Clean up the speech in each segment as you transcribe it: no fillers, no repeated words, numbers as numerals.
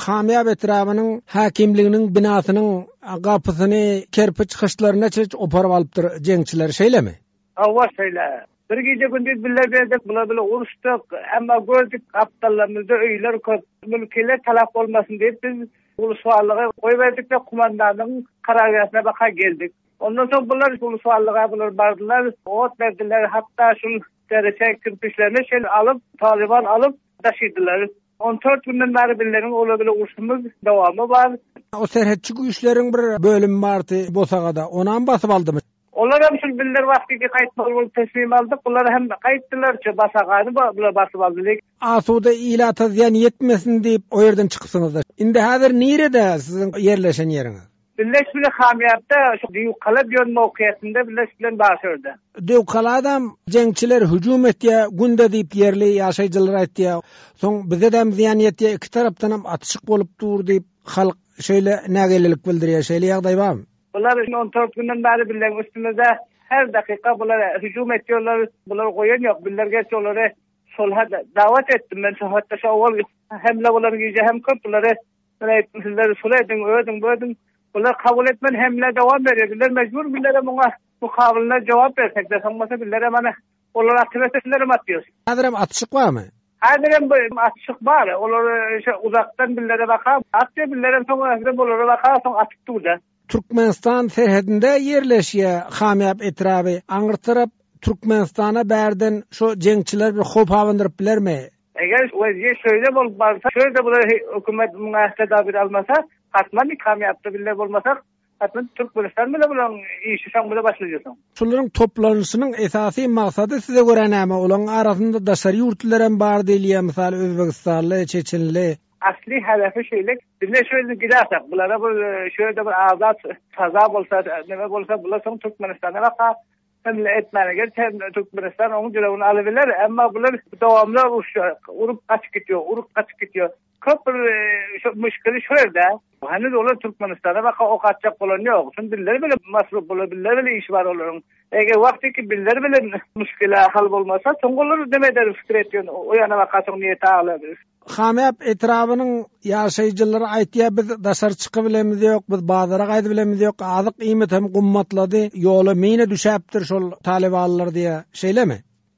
Hamiyab etrafının hakimliginin binasynyň gapysyny kerpiç hışlaryna çeç oparyp alypdyr jeňçiler şeýle mi? Awwa şeýle. Bir gece gündüz billerdik, bula uruştuk, ama gördük kaptallarımızda öýler köp, mülkiler talap olmasın diýip biz uluslarlyga goýberdik we kumandanyň karargatyna baka geldik. Ondan soň bular uluslarlyga bular bardylar, ot berdiler, hatda şu derece kirpiçlerini alıp, Taliban alıp taşıdılar. 14 günden beri birilerinin olabilir uruşumuz devamı var. O serhetçi güýçleriň bir bölüm bardy Bosagada, onan basyp aldym. Onlar hem şu biller vaktiga qaytmalyp teslim aldyk. Bular hem qaytdylar, Basagany bular basyp aldylar. Asuda ilata ziyan yetmesin diýip o ýerden çyksyňyz. Indi häzir nirede siziň yerleşen ýeriňiz? Birleş bilen Hamiyapda şu Diýukala diýen mowkiýetinde birleş bilen başyrdy. Diýukaladam jeňçiler hüjum etdiýär, günde diýip ýerli ýaşaýjylar aýtdylar. Soň bize de ziyan ýetdiýär, iki tarapdan hem atyşyk bolup dur diýip halk şeýle nägelelik bildirýär, şeýle ýagdaý barmy? Bular 14 günden beri bilen üstümizde her dakika bular hüjum ediyorlar. Bular goýan ýok. Billerge şolary solha dawat etdim. Men hatta şu awal hemle bular gije hem köp bulary sizleri soladyn, ödün, bödün. Bular kabul etmen hemle dawam berýärler. Mecbur billere muňa mukabilne jogap bersek de sanmasa billere mana olar aktivitesleri atýar. Häzir hem atyşyk barmy? Häzir hem atyşyk bar. Olar uzaktan billere bakar. Atdy billere soňra bulara bakar, soň atyp durdy. Türkmenistan serhedinde yerleşýär Hamiyab etrafy. Aňyrtyryp Türkmenistana bärden şu jeňçiler bir hop hawandyryp bilermi? Eger wezir şöyle bolup barsa, şöyle bular hökümet muňa bir almasa, hatman Hamiyabda biller bolmasa, hatman Türkmenistan bilen bulan işi şaňda başlaýar. Şolaryň toplanýysynyň esasy maksady size göre näme? Olaryň arasynda daşary ýurtlar hem bar diýilýär, misal Özbekistanly, Çeçenli. Asli hedefi şeylik, bizde şöyle gidersak, bunlara şöyle bir azat, taza bolsa, neme bolsa, bular soň Türkmenistan'a baka, hem etmene hem Türkmenistan onu cüreğini alabilir, ama bular devamlı urup kaçık gidiyor. Köp bir müşkili şöyle, henüz olur Türkmenistan'a baka o kaçacak olan yok. Çünkü birileri bile masruf olur, birileri bile iş var olur. Eğer vakti ki birileri bile müşkile hal olmasa, soň olur demeder fikir ediyor, o yana baka soň niyeti alabilir. Hamiyab etrafynyň ýaşaýjylary aýtýar, biz daşar çykyp bilemiz ýok, biz bazara gaýdy bilemiz ýok, azyk iýmet hem gummatlady, ýola mine düşäpdir şol talibanlar diýe. Şeýlemi?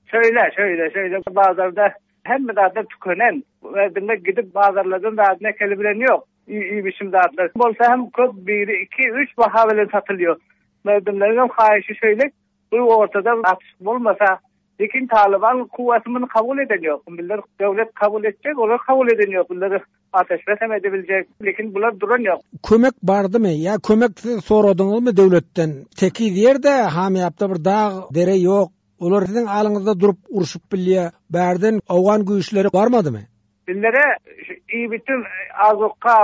Şöyle bazarda hemme dada tükenen ve demek gidip bazarlardan da ne kelibilen ýok. İyi biçim dağıtlar. Bolsa hem köp 1, 2, 3 baha bilen satılıyor. Merdimlerin haýyşy şöyle, bu ortada atışık bolmasa, lekin Taliban kuvvetini kabul edeniyor. Bunlar devlet kabul edecek, onlar kabul edeniyor. Bunları ateşle edebilecek. Lekin bunlar duran yok. Kömek bardı mı? Ya kömek soradınız mı devletten? Teki yerde Hamiyapda bir dağ, dere yok. Onlar sizin alınızda durup uruşup bilýär. Berden awgan güýçleri barmadı mı? Billere iyi bütün azokka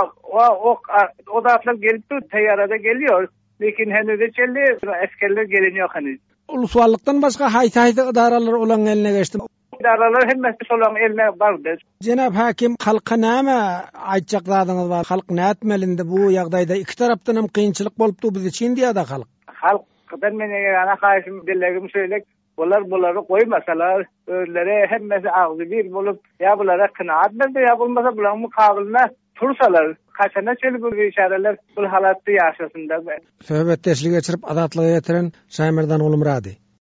o dağıtlar gelip teyyarada geliyor. Lekin henüz geçerli askerler geliniyor henüz. Uluslarlıktan başka hayta idaralar olan eline geçti. İdaralar hemmesi olan eline bardı. Cenab hakim halka näme aýtjaklardyňyz bar? Halk näetmelinde bu ýagdaýda iki tarapdan hem kynçylyk bolupdy biz için diýär halk. Halkdan men ýa-da haýsym dilegim söýlek, bulary goýmasalar, özleri hemmesi agzy bir bolup, ýa bulara kınaat berdi, ýa bolmasa buların mukabilne tursalar, kaçana çelip bu işareler bu halatda ýaşasynda. Söhbetdeşlik geçirip adatlygy getiren Şaýmerdan Ulumrady.